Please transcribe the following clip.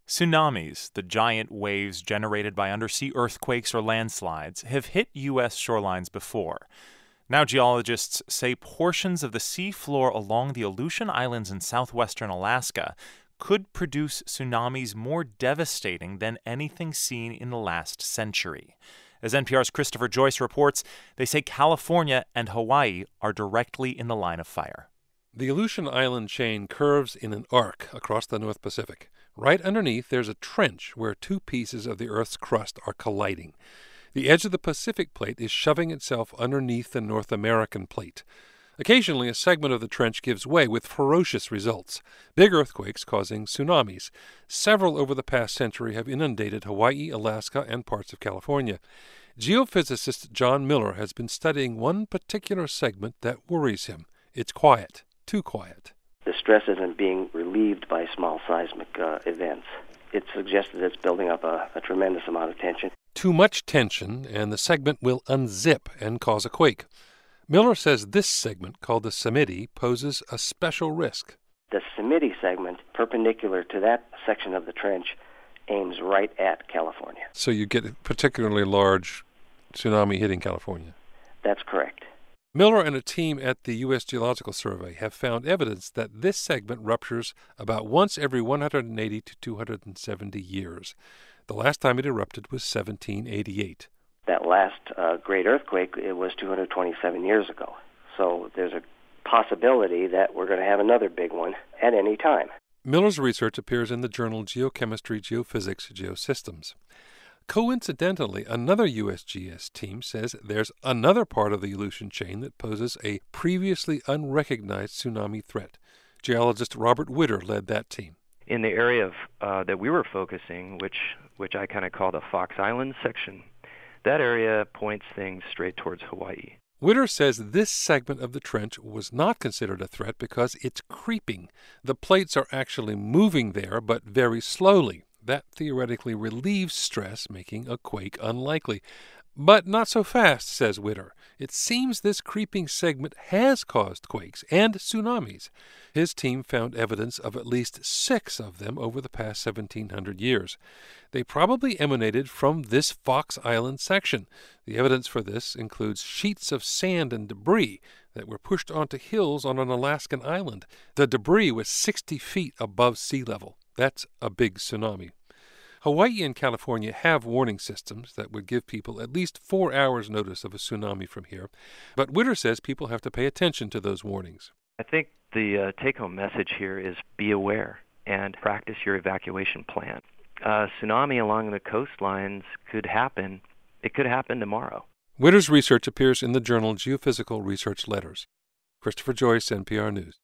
Tsunamis, the giant waves generated by undersea earthquakes or landslides, have hit U.S. shorelines before. Now geologists say portions of the sea floor along the Aleutian Islands in southwestern Alaska could produce tsunamis more devastating than anything seen in the last century. As NPR's Christopher Joyce reports, they say California and Hawaii are directly in the line of fire. The Aleutian Island chain curves in an arc across the North Pacific. Right underneath, there's a trench where two pieces of the Earth's crust are colliding. The edge of the Pacific plate is shoving itself underneath the North American plate. Occasionally, a segment of the trench gives way with ferocious results. Big earthquakes causing tsunamis. Several over the past century have inundated Hawaii, Alaska, and parts of California. Geophysicist John Miller has been studying one particular segment that worries him. It's quiet. Too quiet. The stress isn't being relieved by small seismic events. It suggests that it's building up a tremendous amount of tension. Too much tension, and the segment will unzip and cause a quake. Miller says this segment, called the Samiti, poses a special risk. The Samiti segment, perpendicular to that section of the trench, aims right at California. So you get a particularly large tsunami hitting California. That's correct. Miller and a team at the U.S. Geological Survey have found evidence that this segment ruptures about once every 180 to 270 years. The last time it erupted was 1788. That last great earthquake, it was 227 years ago. So there's a possibility that we're going to have another big one at any time. Miller's research appears in the journal Geochemistry, Geophysics, Geosystems. Coincidentally, another USGS team says there's another part of the Aleutian chain that poses a previously unrecognized tsunami threat. Geologist Robert Witter led that team. In the area of that we were focusing, which I kind of call the Fox Islands section, that area points things straight towards Hawaii. Witter says this segment of the trench was not considered a threat because it's creeping. The plates are actually moving there, but very slowly. That theoretically relieves stress, making a quake unlikely. But not so fast, says Witter. It seems this creeping segment has caused quakes and tsunamis. His team found evidence of at least 6 of them over the past 1,700 years. They probably emanated from this Fox Island section. The evidence for this includes sheets of sand and debris that were pushed onto hills on an Alaskan island. The debris was 60 feet above sea level. That's a big tsunami. Hawaii and California have warning systems that would give people at least 4 hours' notice of a tsunami from here. But Witter says people have to pay attention to those warnings. I think the take-home message here is be aware and practice your evacuation plan. A tsunami along the coastlines could happen. It could happen tomorrow. Witter's research appears in the journal Geophysical Research Letters. Christopher Joyce, NPR News.